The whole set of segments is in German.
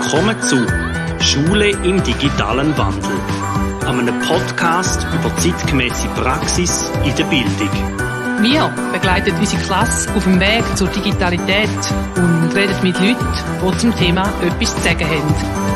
Willkommen zu Schule im digitalen Wandel, einem Podcast über zeitgemäße Praxis in der Bildung. Wir begleiten unsere Klasse auf dem Weg zur Digitalität und reden mit Leuten, die zum Thema etwas zu sagen haben.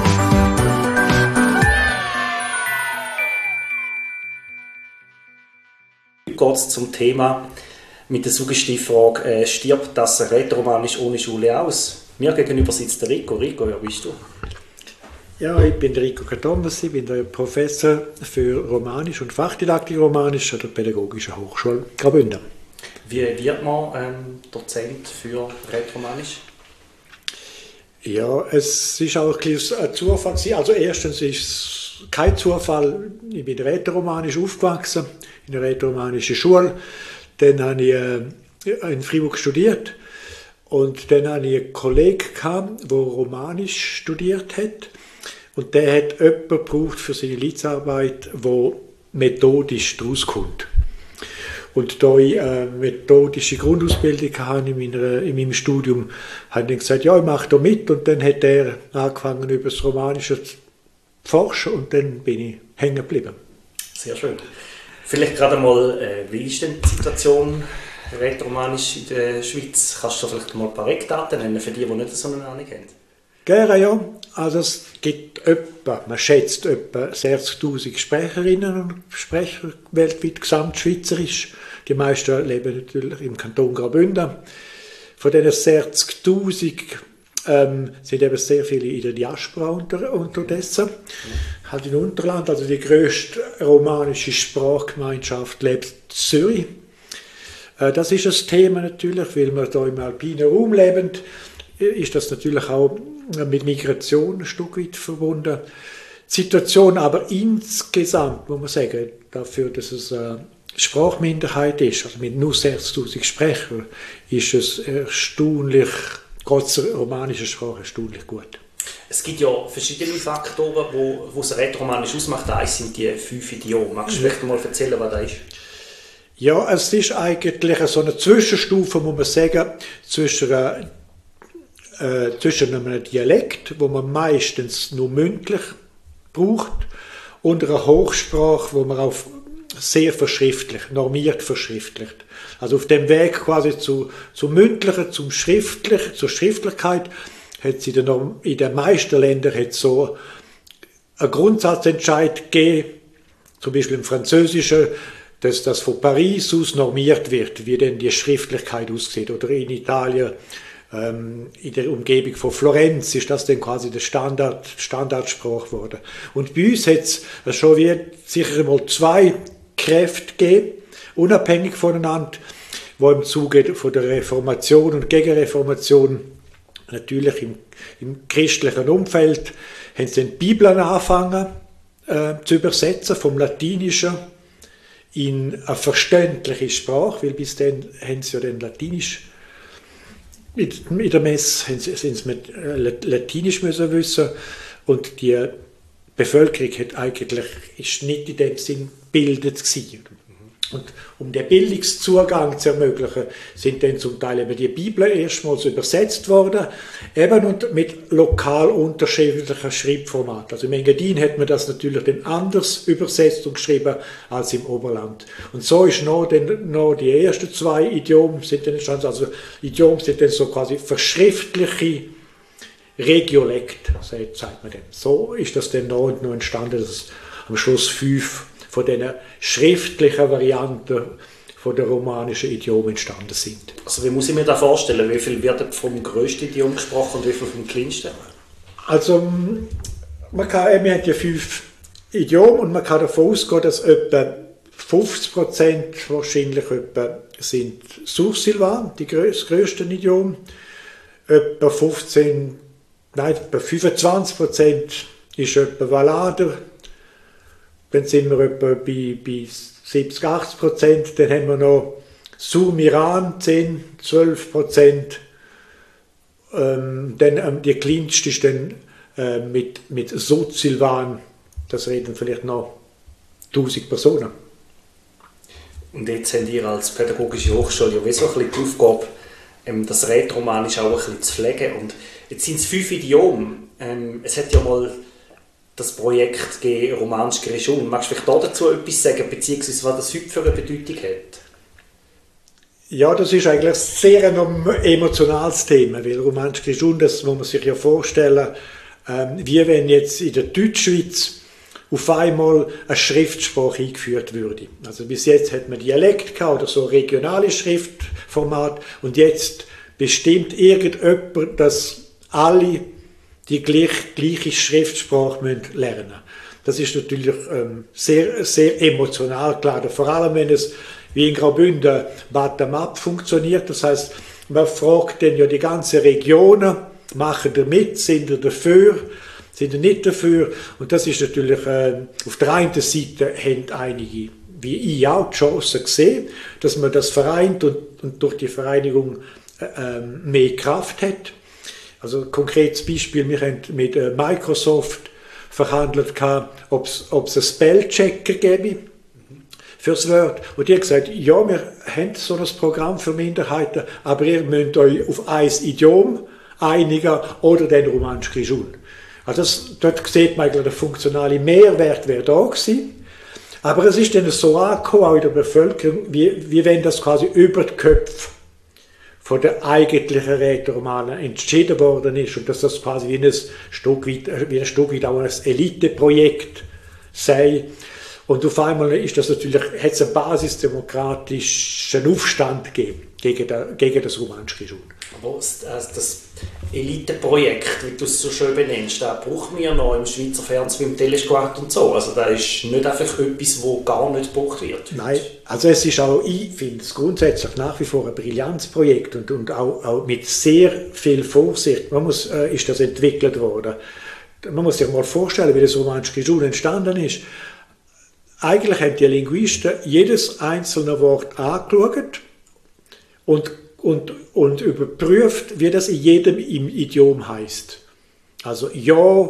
Heute geht es zum Thema mit der Suggestivfrage, stirbt das Rätoromanisch ohne Schule aus? Mir gegenüber sitzt der Rico. Rico, wer bist du? Ja, ich bin der Rico Thomas, ich bin der Professor für Romanisch und Fachdidaktik Romanisch an der Pädagogischen Hochschule Graubünden. Wie wird man Dozent für Rätoromanisch? Ja, es ist auch ein Zufall. Also erstens ist es kein Zufall, ich bin rätoromanisch aufgewachsen, in einer rätoromanischen Schule. Dann habe ich in Freiburg studiert und dann hatte ich einen Kollegen, der Romanisch studiert hat. Und der hat jemanden gebraucht für seine Leitsarbeit, der methodisch daraus kommt. Und da ich eine methodische Grundausbildung hatte in meinem Studium, habe ich dann gesagt, ja, ich mache da mit. Und dann hat er angefangen, über das Romanische zu forschen und dann bin ich hängen geblieben. Sehr schön. Vielleicht gerade mal, wie ist denn die Situation rätoromanisch in der Schweiz? Kannst du vielleicht mal ein paar Eckdaten nennen für die nicht so eine Ahnung haben? Gerne, ja. Also es gibt man schätzt etwa 60'000 Sprecherinnen und Sprecher weltweit, gesamtschweizerisch. Die meisten leben natürlich im Kanton Graubünden. Von diesen 60'000 sind eben sehr viele in der Diaspora unterdessen. Halt in Unterland, also die grösste romanische Sprachgemeinschaft lebt in Zürich. Das ist ein Thema natürlich, weil wir hier im alpinen Raum leben, ist das natürlich auch mit Migration ein Stück weit verbunden. Die Situation aber insgesamt, muss man sagen, dafür, dass es eine Sprachminderheit ist, also mit nur 60'000 Sprechern, ist es erstaunlich, trotz der romanischen Sprache, erstaunlich gut. Es gibt ja verschiedene Faktoren, die das Rätoromanisch ausmacht. Eins sind die 5 Idiomen. Magst du vielleicht mal erzählen, was das ist? Ja, es ist eigentlich so eine Zwischenstufe, muss man sagen, zwischen einem Dialekt, wo man meistens nur mündlich braucht, und einer Hochsprache, wo man auch sehr verschriftlicht, normiert verschriftlicht. Also auf dem Weg quasi zum Mündlichen, zur Schriftlichkeit, hat es in den meisten Ländern so einen Grundsatzentscheid gegeben, zum Beispiel im Französischen, dass das von Paris aus normiert wird, wie denn die Schriftlichkeit aussieht. Oder in Italien, in der Umgebung von Florenz, ist das dann quasi der Standardsprache geworden. Und bei uns hat es schon sicher einmal 2 Kräfte gegeben, unabhängig voneinander, die im Zuge von der Reformation und Gegenreformation natürlich im christlichen Umfeld haben sie die Bibeln angefangen zu übersetzen, vom Latinischen in eine verständliche Sprache, weil bis dann haben sie ja den Latinisch, in der Messe sind sie mit Latinisch müssen wissen, und die Bevölkerung ist nicht in dem Sinn gebildet gewesen. Und um den Bildungszugang zu ermöglichen, sind dann zum Teil eben die Bibeln erstmals übersetzt worden, eben und mit lokal unterschiedlichen Schreibformaten. Also im Engadin hat man das natürlich dann anders übersetzt und geschrieben als im Oberland. Und so ist noch die ersten 2 Idiome sind dann entstanden. Also Idiome sind dann so quasi verschriftliche Regiolekt, sagt man dem. So ist das dann noch entstanden, dass es am Schluss 5 von diesen schriftlichen Varianten von der romanischen Idiome entstanden sind. Also wie muss ich mir das vorstellen? Wie viel wird vom grössten Idiom gesprochen und wie viel vom kleinsten? Also wir haben ja 5 Idiome und man kann davon ausgehen, dass etwa 50% wahrscheinlich sind Sursilvan, das grösste Idiom. Etwa 25% ist etwa Valader. Dann sind wir etwa bei 70-80%. Dann haben wir noch Surmiran, 10-12%. Dann die kleinste ist dann mit Sozilvan. Das reden vielleicht noch 1000 Personen. Und jetzt habt ihr als Pädagogische Hochschule ja wie so ein bisschen die Aufgabe, das Rätoromanisch auch ein bisschen zu pflegen. Und jetzt sind es 5 Idiome. Es hat ja mal das Projekt gegeben, Romansch Grischun. Magst du vielleicht dazu etwas sagen, beziehungsweise was das heute für eine Bedeutung hat? Ja, das ist eigentlich sehr ein emotionales Thema, weil Romansch Grischun, das muss man sich ja vorstellen, wie wenn jetzt in der Deutschschweiz auf einmal eine Schriftsprache eingeführt würde. Also bis jetzt hat man Dialekt gehabt oder so regionale Schriftformat und jetzt bestimmt irgendjemand, dass alle die gleiche Schriftsprache lernen müssen. Das ist natürlich sehr, sehr emotional, klar. Vor allem, wenn es wie in Graubünden bottom-up funktioniert. Das heißt, man fragt dann ja die ganzen Regionen, machen da mit, sind da dafür, sind nicht dafür. Und das ist natürlich, auf der einen Seite haben einige, wie ich auch, die Chance gesehen, dass man das vereint und durch die Vereinigung mehr Kraft hat. Also ein konkretes Beispiel, wir haben mit Microsoft verhandelt, ob es einen Spellchecker gäbe fürs Word. Und die haben gesagt, ja, wir haben so ein Programm für Minderheiten, aber ihr müsst euch auf ein Idiom einigen oder den Romansch Grischun. Also dort sieht man eigentlich, der funktionale Mehrwert wäre da gewesen. Aber es ist dann so angekommen, auch in der Bevölkerung, wie wenn das quasi über die Köpfe von der eigentlichen Rätoromanen entschieden worden ist und dass das quasi wie ein Stück weit auch ein Eliteprojekt sei. Und auf einmal ist das natürlich, hat es einen basisdemokratischen Aufstand gegeben gegen das Romansch Grischun. Aber das Eliteprojekt, wie du es so schön benennst, das brauchen wir noch im Schweizer Fernsehen, im Telesquart und so. Also das ist nicht einfach etwas, das gar nicht gebraucht wird. Nein, also es ist auch, ich finde es grundsätzlich nach wie vor ein Brillanzprojekt und auch mit sehr viel Vorsicht ist das entwickelt worden. Man muss sich mal vorstellen, wie das Romansch Grischun entstanden ist. Eigentlich haben die Linguisten jedes einzelne Wort angeschaut und überprüft, wie das in jedem Idiom heißt. Also ja,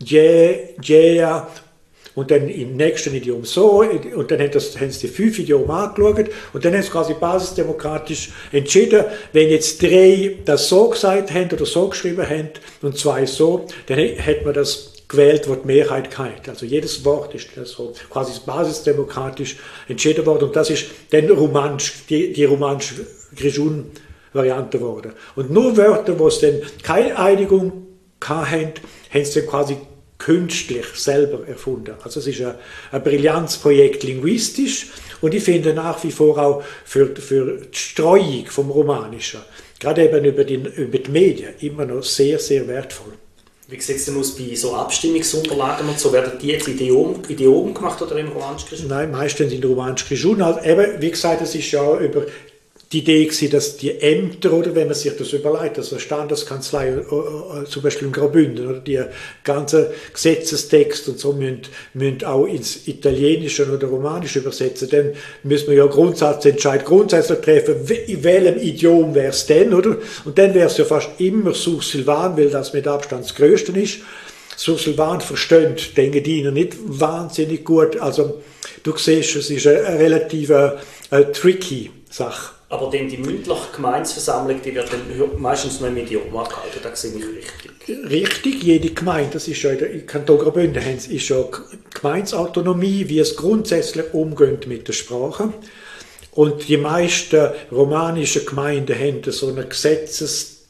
ja und dann im nächsten Idiom so und dann haben sie die 5 Idiome angeschaut und dann haben sie quasi basisdemokratisch entschieden, wenn jetzt 3 das so gesagt haben oder so geschrieben haben und 2 so, dann hat man das gewählt, wo die Mehrheit hat. Also jedes Wort ist so quasi basisdemokratisch entschieden worden und das ist dann die Romansch Grischun-Variante geworden. Und nur Wörter, wo es dann keine Einigung hatten, haben sie dann quasi künstlich selber erfunden. Also es ist ein Brillanzprojekt linguistisch und ich finde nach wie vor auch für die Streuung vom Romanischen, gerade eben über die Medien, immer noch sehr, sehr wertvoll. Wie sieht es denn aus bei so Abstimmungsunterlagen und so? Werden die jetzt Idiom gemacht oder im Romansch Grischun? Nein, meistens in Romansch Grischun. Also eben, wie gesagt, es ist ja über die Idee gewesen, dass die Ämter, oder wenn man sich das überlegt, also Standeskanzlei, zum Beispiel in Graubünden, oder die ganzen Gesetzestext und so müssen auch ins Italienische oder Romanische übersetzen. Dann müssen wir ja Grundsatzentscheid grundsätzlich treffen, in welchem Idiom wäre es denn, oder? Und dann wäre es ja fast immer Sursilvan, weil das mit Abstand das Größte ist. Sursilvan versteht, denken die ihnen nicht wahnsinnig gut. Also du siehst, es ist eine relativ tricky Sache. Aber dann die mündliche Gemeindeversammlung, die wird dann meistens noch im Idiom abgehalten, das sehe ich richtig. Richtig, jede Gemeinde, das ist ja in Kanton Graubünden, ist ja Gemeindeautonomie, wie es grundsätzlich umgeht mit der Sprache. Und die meisten romanischen Gemeinden haben so einen Gesetzestext,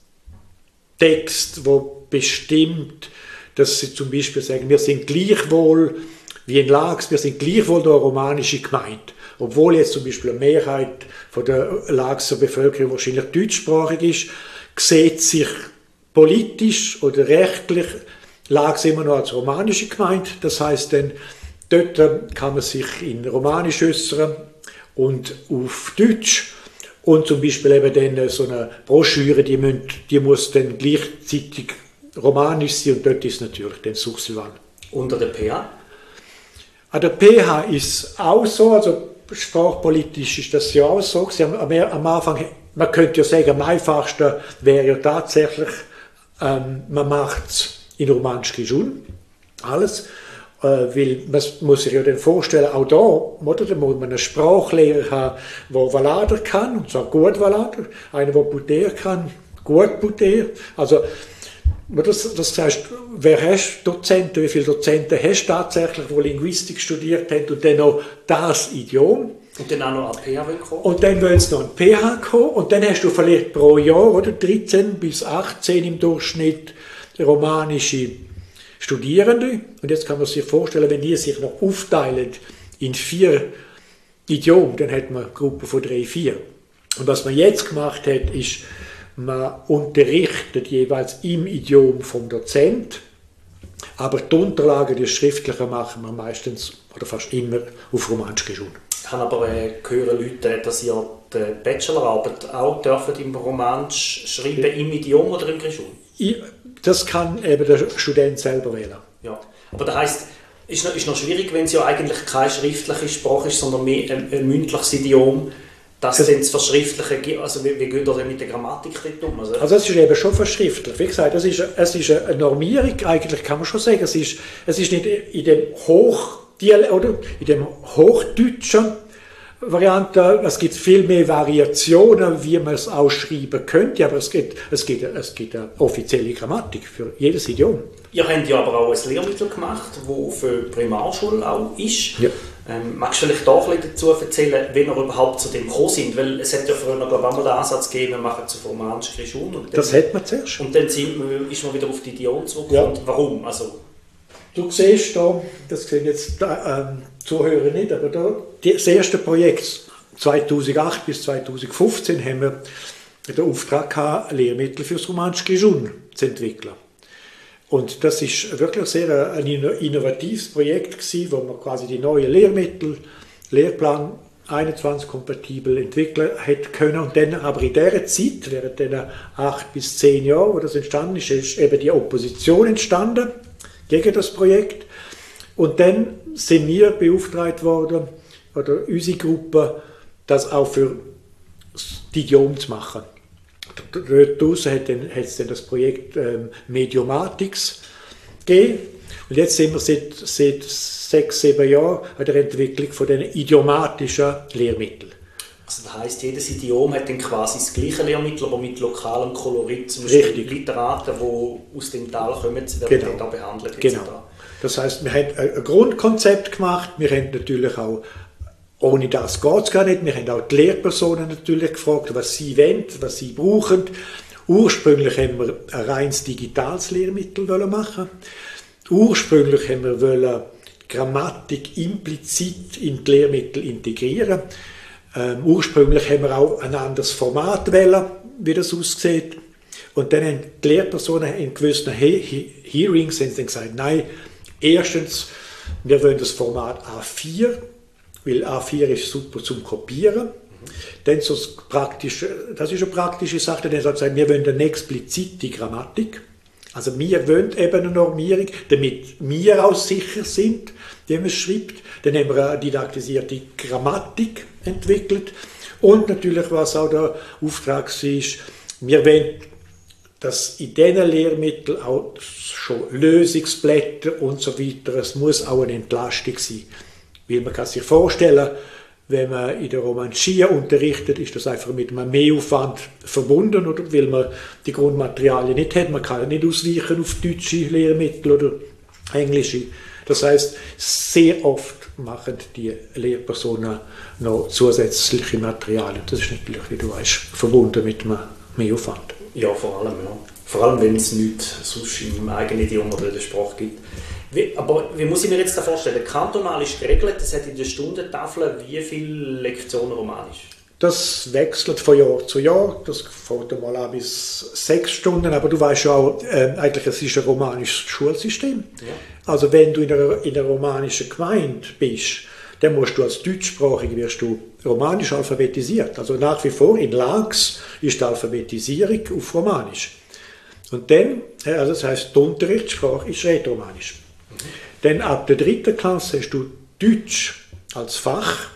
der bestimmt, dass sie zum Beispiel sagen, wir sind gleichwohl, wie in Lax, wir sind gleichwohl eine romanische Gemeinde. Obwohl jetzt zum Beispiel eine Mehrheit von der Laxer Bevölkerung wahrscheinlich deutschsprachig ist, sieht sich politisch oder rechtlich Lax immer noch als romanische Gemeinde. Das heißt, dann, dort kann man sich in Romanisch äußern und auf Deutsch. Und zum Beispiel eben dann so eine Broschüre, die muss dann gleichzeitig romanisch sein und dort ist natürlich dann Sursilvan. Unter der PH? An der PH ist auch so, also sprachpolitisch ist das ja auch so. Am Anfang, man könnte ja sagen, am einfachsten wäre ja tatsächlich, man macht es in Romansch Grischun, alles. Weil man muss sich ja dann vorstellen, auch da muss man einen Sprachlehrer haben, der Valader kann, und zwar gut Valader, einer, der Buter kann, gut Buter. Also, das heißt, wer hast Dozenten, wie viele Dozenten hast du tatsächlich, die Linguistik studiert haben und dann noch das Idiom? Und dann auch noch an PH kommen? Und dann wollen sie noch an PH kommen und dann hast du vielleicht pro Jahr oder 13 bis 18 im Durchschnitt romanische Studierende. Und jetzt kann man sich vorstellen, wenn die sich noch aufteilen in 4 Idiomen, dann hat man eine Gruppe von 3, 4. Und was man jetzt gemacht hat, ist, man unterrichtet jeweils im Idiom vom Dozent, aber die Unterlagen, die schriftlichen, machen wir meistens oder fast immer auf Romanisch geschult. Ich habe aber gehört, Leute, dass ihr die Bachelorarbeit auch dürfen im Romanisch schreiben, im Idiom oder im Geschul? Das kann eben der Student selber wählen. Ja, aber das heisst, ist noch schwierig, wenn es ja eigentlich keine schriftliche Sprache ist, sondern mehr ein mündliches Idiom, das dann zu verschriftlichen gibt. Also wie geht ihr denn mit der Grammatik dort um? Also es ist eben schon verschriftlich. Wie gesagt, es ist eine Normierung, eigentlich kann man schon sagen, es ist nicht in dem Hochdeutschen Variante, es gibt viel mehr Variationen, wie man es ausschreiben könnte, aber es gibt eine offizielle Grammatik für jedes Idiom. Ihr habt ja aber auch ein Lehrmittel gemacht, das für die Primarschule auch ist. Ja. Magst du vielleicht da ein bisschen dazu erzählen, wie wir überhaupt zu dem gekommen sind? Weil es hat ja früher noch einmal den Ansatz gegeben, wir machen zu romanisch Geschul. Das hat man zuerst. Und dann ist man wieder auf die Idiom zurückgekommen. Ja. Warum? Also, du siehst da, das sehen jetzt Zuhörer nicht, aber da, das erste Projekt 2008 bis 2015 haben wir den Auftrag gehabt, Lehrmittel für das romanische Geschul zu entwickeln. Und das ist wirklich sehr ein innovatives Projekt gewesen, wo man quasi die neuen Lehrmittel, Lehrplan 21 kompatibel entwickeln hätte können. Und dann aber in dieser Zeit, während den 8 bis 10 Jahren, wo das entstanden ist, ist eben die Opposition entstanden gegen das Projekt. Und dann sind wir beauftragt worden, oder unsere Gruppe, das auch für die Idiom zu machen. Dort draussen hat es dann das Projekt Mediomatics gegeben. Und jetzt sind wir seit 6, 7 Jahren an der Entwicklung von den idiomatischen Lehrmitteln. Also das heisst, jedes Idiom hat dann quasi das gleiche Lehrmittel, aber mit lokalem Kolorit. Zum Beispiel Literaten, die aus dem Tal kommen, werden da behandelt. Genau. Das heisst, wir haben ein Grundkonzept gemacht. Wir haben natürlich auch, ohne das geht es gar nicht, wir haben auch die Lehrpersonen natürlich gefragt, was sie wollen, was sie brauchen. Ursprünglich haben wir ein reines digitales Lehrmittel machen. Ursprünglich haben wir Grammatik implizit in die Lehrmittel integrieren. Ursprünglich haben wir auch ein anderes Format wählen, wie das aussieht. Und dann haben die Lehrpersonen in gewissen Hearings dann gesagt, nein, erstens, wir wollen das Format A4, weil A4 ist super zum Kopieren. Dann so das ist eine praktische Sache, dann sagt wir wollen eine explizite Grammatik. Also wir wollen eben eine Normierung, damit wir auch sicher sind, wie man es schreibt. Dann haben wir eine didaktisierte Grammatik entwickelt. Und natürlich, was auch der Auftrag ist, wir wollen, dass in diesen Lehrmitteln auch schon Lösungsblätter und so weiter, es muss auch eine Entlastung sein. Weil man kann sich vorstellen, wenn man in der Romanschia unterrichtet, ist das einfach mit einem Mehraufwand verbunden, oder? Weil man die Grundmaterialien nicht hat. Man kann nicht ausweichen auf deutsche Lehrmittel oder englische. Das heißt, sehr oft machen die Lehrpersonen noch zusätzliche Materialien. Das ist natürlich, wie du weißt, verbunden mit einem Mehraufwand. Ja, vor allem, ja. Vor allem, wenn es nichts sonst im eigenen Idiom oder in der Sprache gibt. Aber wie muss ich mir jetzt da vorstellen? Kantonal ist geregelt, es hat in der Stundentafel wie viele Lektionen Romanisch? Das wechselt von Jahr zu Jahr. Das fängt einmal an bis 6 Stunden. Aber du weißt ja auch, eigentlich es ist ein romanisches Schulsystem. Ja. Also wenn du in einer romanischen Gemeinde bist, dann musst du als Deutschsprachig wirst du romanisch alphabetisiert. Also nach wie vor in Lags ist die Alphabetisierung auf Romanisch. Und dann, also das heisst, die Unterrichtssprache ist Rätoromanisch. Dann ab der 3. Klasse hast du Deutsch als Fach.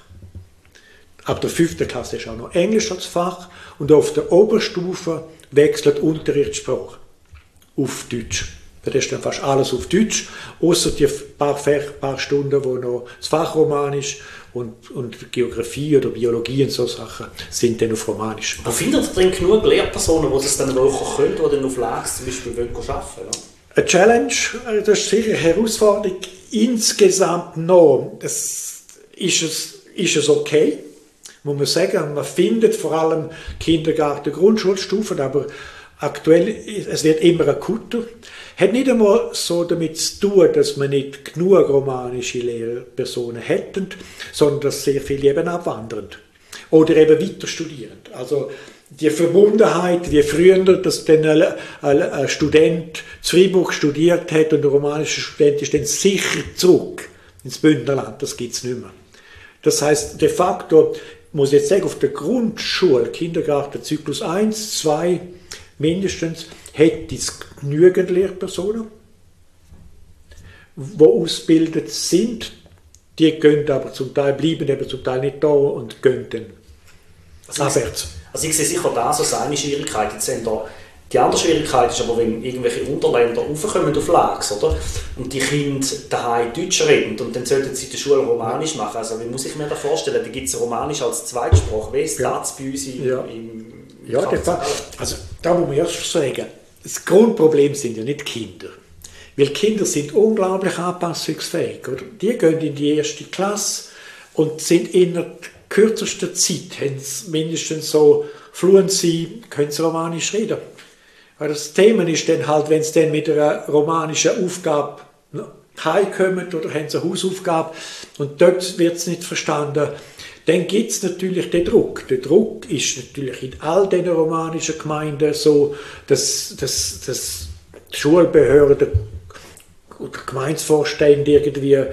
Ab der 5. Klasse hast du auch noch Englisch als Fach. Und auf der Oberstufe wechselt die Unterrichtssprache auf Deutsch. Das ist dann fast alles auf Deutsch, außer die paar Stunden, wo noch das Fach Romanisch und Geografie oder Biologie und so Sachen sind dann auf Romanisch. Aber findet ihr denn genug Lehrpersonen, die das dann auch können, die dann auf Lags zum Beispiel arbeiten wollen? Eine Challenge, das ist sicher eine Herausforderung. Insgesamt noch, ist es okay, muss man sagen. Man findet vor allem Kindergarten, Grundschulstufen, aber aktuell, es wird immer akuter. Hat nicht einmal so damit zu tun, dass man nicht genug romanische Lehrpersonen hätten, sondern dass sehr viele eben abwandern oder eben weiter studieren. Also die Verbundenheit, wie früher, dass dann ein Student zu Freiburg studiert hat und ein romanischer Student ist dann sicher zurück ins Bündnerland, das gibt es nicht mehr. Das heißt, de facto, muss ich jetzt sagen, auf der Grundschule, Kindergarten, Zyklus 1, 2, mindestens, hätte es genügend Lehrpersonen, die ausgebildet sind. Die gehen aber zum Teil, bleiben eben zum Teil nicht da und gehen dann abwärts. Also ich sehe sicher das als eine Schwierigkeit. Jetzt haben da, die andere Schwierigkeit ist aber, wenn irgendwelche Unterländer raufkommen auf Lags, oder? Und die Kinder daheim Deutsch reden und dann sollten sie in der Schule Romanisch machen. Also wie muss ich mir das vorstellen? Da gibt es Romanisch als Zweitsprache. Wie ist das bei uns im also da muss man erst sagen, das Grundproblem sind ja nicht Kinder. Weil Kinder sind unglaublich anpassungsfähig. Oder? Die gehen in die erste Klasse und sind innerhalb kürzester Zeit, haben sie mindestens so Fluency, können sie Romanisch reden. Aber das Thema ist dann halt, wenn sie dann mit einer romanischen Aufgabe heimkommen oder haben sie eine Hausaufgabe und dort wird es nicht verstanden, dann gibt es natürlich den Druck. Der Druck ist natürlich in all diesen romanischen Gemeinden so, dass die Schulbehörden oder Gemeindevorstände irgendwie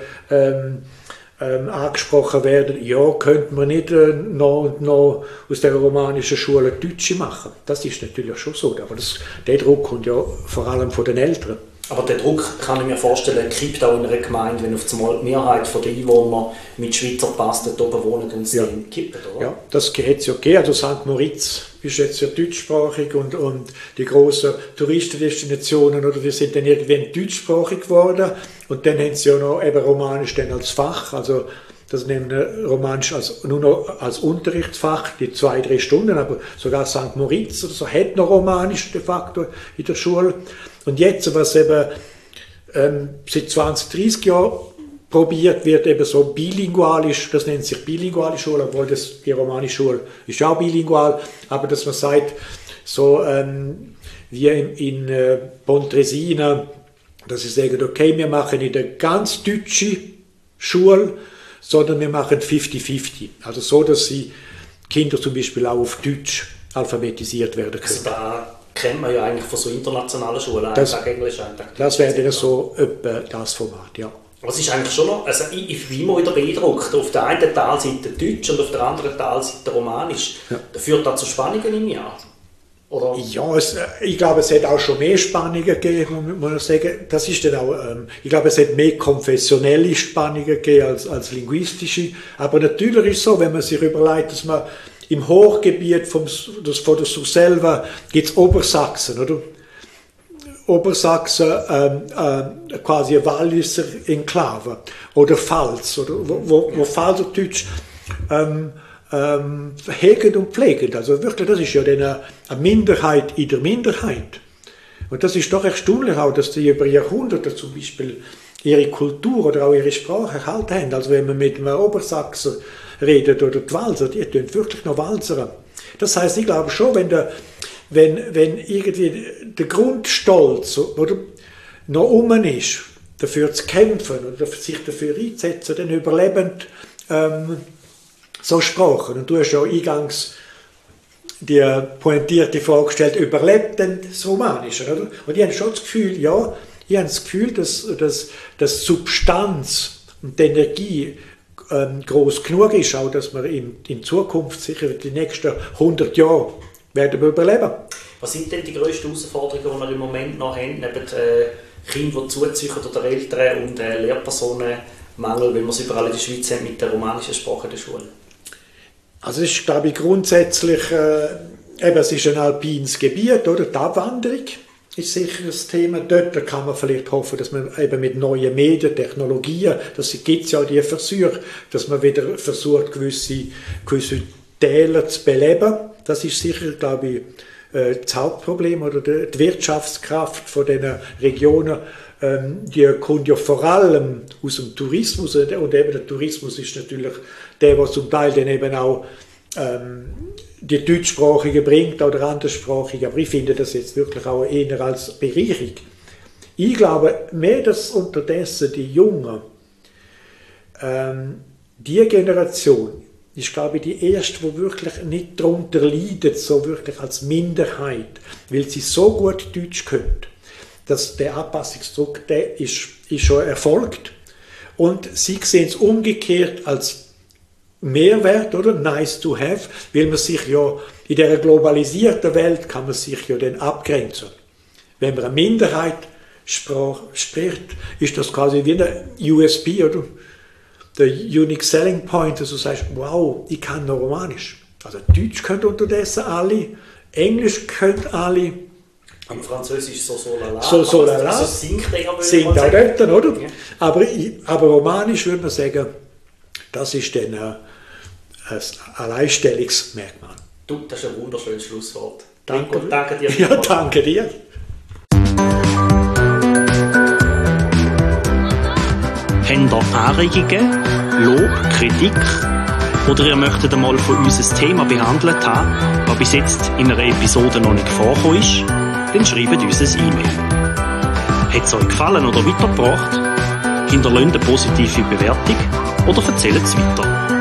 angesprochen werden, ja, könnte man nicht noch und noch aus der romanischen Schule Deutsche machen. Das ist natürlich schon so, aber der Druck kommt ja vor allem von den Eltern. Aber der Druck, kann ich mir vorstellen, kippt auch in einer Gemeinde, wenn auf einmal die Mehrheit der Einwohner mit Schweizer Pass dort oben wohnen und es dann kippen, oder? Ja, das geht ja okay. Also St. Moritz ist jetzt ja deutschsprachig und die grossen Touristendestinationen, oder die sind dann irgendwann deutschsprachig geworden und dann haben sie ja noch eben Romanisch dann als Fach, also das nehmen Romanisch nur noch als Unterrichtsfach, die 2-3 Stunden, aber sogar St. Moritz oder so hat noch Romanisch de facto in der Schule. Und jetzt, was eben seit 20, 30 Jahren probiert wird, eben so bilingualisch, das nennt sich bilinguale Schule, obwohl die romanische Schule ist auch bilingual, aber dass man sagt, so wie in Pontresina, dass sie sagen, okay, wir machen nicht eine ganz deutsche Schule, sondern wir machen 50-50. Also so, dass die Kinder zum Beispiel auch auf Deutsch alphabetisiert werden können. Also da kennt man ja eigentlich von so internationalen Schulen, Englisch. Das wäre dann so etwa das Format, ja. Was ist eigentlich schon noch, also ich bin immer wieder beeindruckt, auf der einen Talseite Deutsch und auf der anderen Talseite Romanisch. Ja. Das führt da zu Spannungen im Jahr? Oder? Ja, ich glaube, es hat auch schon mehr Spannungen gegeben, muss man sagen. Das ist dann auch, ich glaube, es hat mehr konfessionelle Spannungen gegeben als linguistische. Aber natürlich ist es so, wenn man sich überlegt, dass man im Hochgebiet von der Surselva gibt es Obersachsen, oder? Obersachsen, quasi eine Walliser Enklave oder Pfalz, oder wo Pfalzerdeutsch hegen und pflegen. Also wirklich, das ist ja dann eine Minderheit in der Minderheit. Und das ist doch erstaunlich auch, dass die über Jahrhunderte zum Beispiel ihre Kultur oder auch ihre Sprache erhalten haben. Also wenn man mit einem Obersachser redet oder die Walser, die tun wirklich noch Walsern. Das heißt, ich glaube schon, wenn irgendwie der Grundstolz oder noch ist, dafür zu kämpfen oder sich dafür einzusetzen, dann überlebend so Sprachen. Und du hast ja eingangs die pointierte Frage gestellt, überlebt denn das Romanische? Oder? Und ich habe schon das Gefühl, dass Substanz und die Energie groß genug ist, auch dass wir in Zukunft sicher die nächsten 100 Jahre werden wir überleben. Was sind denn die grössten Herausforderungen, die wir im Moment noch haben, neben Kindern, die zuziehen oder Eltern und Lehrpersonenmangel, wenn wir es überall in der Schweiz haben, mit der romanischen Sprache in der Schule? Also es ist, glaube ich, grundsätzlich, es ist ein alpines Gebiet, oder? Die Abwanderung ist sicher das Thema. Dort kann man vielleicht hoffen, dass man eben mit neuen Medien, Technologien, das gibt es ja die Versuche, dass man wieder versucht, gewisse Täler zu beleben. Das ist sicher, glaube ich, das Hauptproblem oder die Wirtschaftskraft von diesen Regionen. Die kommt ja vor allem aus dem Tourismus und eben der Tourismus ist natürlich der, der zum Teil dann eben auch die Deutschsprachige bringt oder Anderssprachige, aber ich finde das jetzt wirklich auch eher als Bereicherung. Ich glaube mehr, dass unterdessen die Jungen, die Generation ist, glaube ich, die erste, die wirklich nicht darunter leidet, so wirklich als Minderheit, weil sie so gut Deutsch können, dass der Anpassungsdruck, der ist schon erfolgt. Und sie sehen es umgekehrt als Mehrwert, oder? Nice to have, weil man sich ja in dieser globalisierten Welt kann man sich ja dann abgrenzen. Wenn man eine Minderheitssprache spricht, ist das quasi wie eine USP, oder? Der Unique Selling Point, also du sagst, wow, ich kann noch Romanisch. Also Deutsch können unterdessen alle, Englisch können alle. Am Französisch so lala. So lala. Also singt auch dort, oder? Ja. Aber Romanisch würde man sagen, das ist dann ein Alleinstellungsmerkmal. Du, das ist ein wunderschönes Schlusswort. Danke dir. Ja, danke dir. Habt ihr Anregungen, Lob, Kritik oder ihr möchtet einmal von uns ein Thema behandelt haben, das bis jetzt in einer Episode noch nicht vorgekommen ist, dann schreibt uns ein E-Mail. Hat es euch gefallen oder weitergebracht? Hinterlasst eine positive Bewertung oder erzählt es weiter.